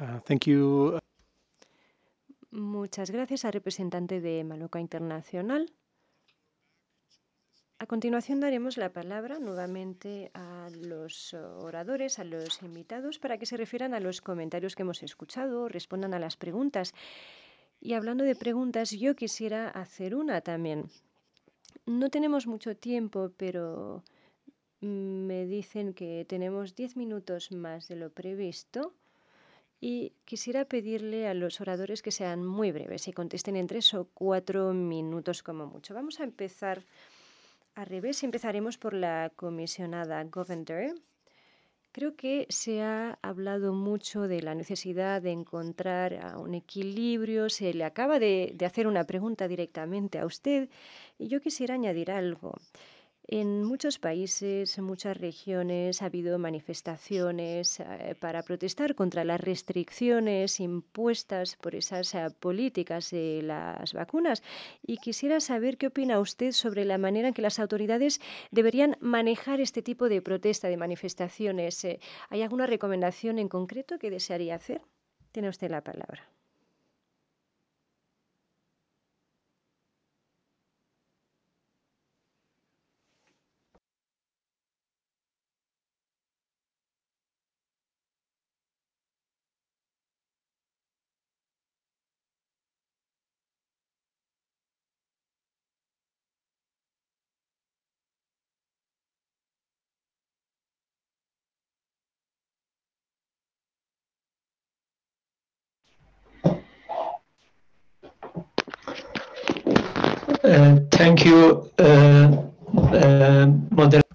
Thank you. Muchas gracias al representante de Maloca Internacional. A continuación daremos la palabra nuevamente a los oradores, a los invitados, para que se refieran a los comentarios que hemos escuchado, respondan a las preguntas. Y hablando de preguntas, yo quisiera hacer una también. No tenemos mucho tiempo, pero me dicen que tenemos 10 minutos más de lo previsto. Y quisiera pedirle a los oradores que sean muy breves y contesten en 3 o 4 minutos como mucho. Vamos a empezar al revés. Empezaremos por la comisionada Govender. Creo que se ha hablado mucho de la necesidad de encontrar un equilibrio. Se le acaba de hacer una pregunta directamente a usted y yo quisiera añadir algo. En muchos países, en muchas regiones, ha habido manifestaciones para protestar contra las restricciones impuestas por esas políticas de las vacunas. Y quisiera saber qué opina usted sobre la manera en que las autoridades deberían manejar este tipo de protesta, de manifestaciones. ¿Hay alguna recomendación en concreto que desearía hacer? Tiene usted la palabra. Thank you,